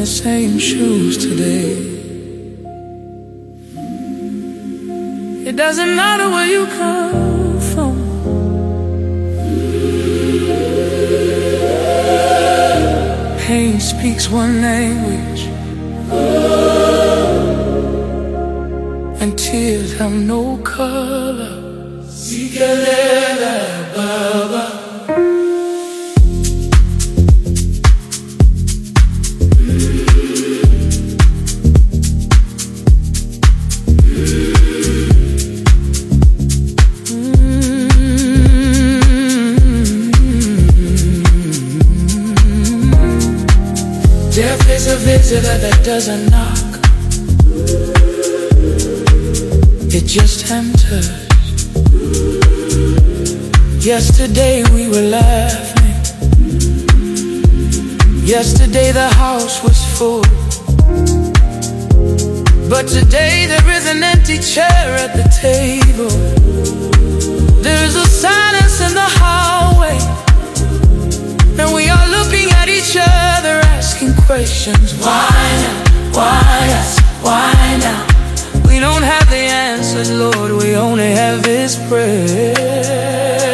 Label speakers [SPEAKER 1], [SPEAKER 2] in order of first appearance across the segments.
[SPEAKER 1] the same shoes today. It doesn't matter where you come from. Pain speaks one language, and tears have no color. Sikelela Baba. Death is a visitor that doesn't knock. It just enters. Yesterday we were laughing. Yesterday the house was full. But today there is an empty chair at the table. There is a silence in the hallway, and we are looking at each other, asking questions. Why now? Why us? Why now? We don't have the answers, Lord, we only have His prayer.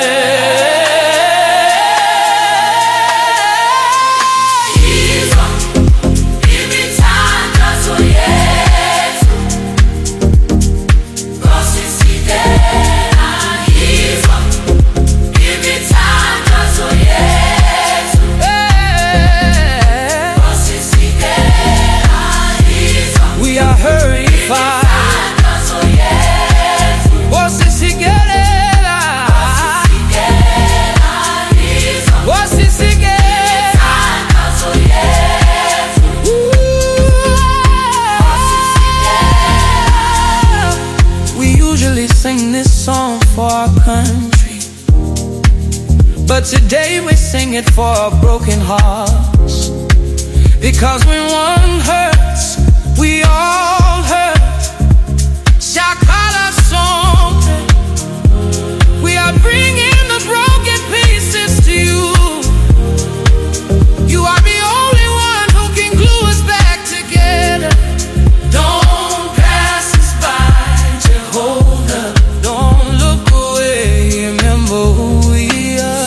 [SPEAKER 1] Sing this song for our country, but today we sing it for our broken hearts. Because when one hurts, we all hurt. Shakala song, we are bringing the broken pieces to you. You are the only one who can glue us back together. Don't pass us by, Jehovah. Don't look away, remember who we are.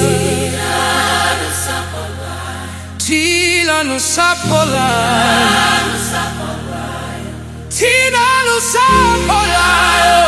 [SPEAKER 1] Tina Nusapolai, Tina Nusapolai.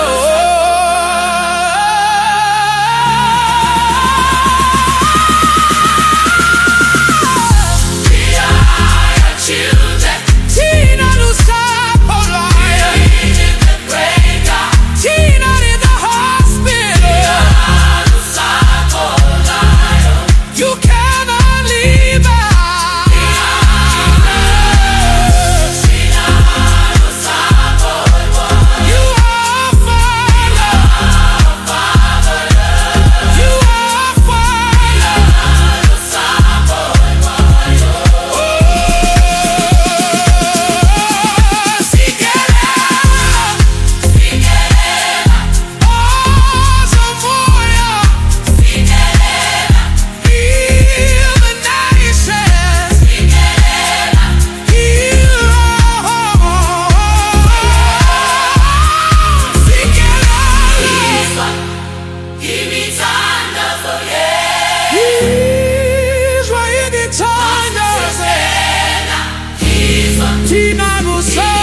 [SPEAKER 1] Tina Musa.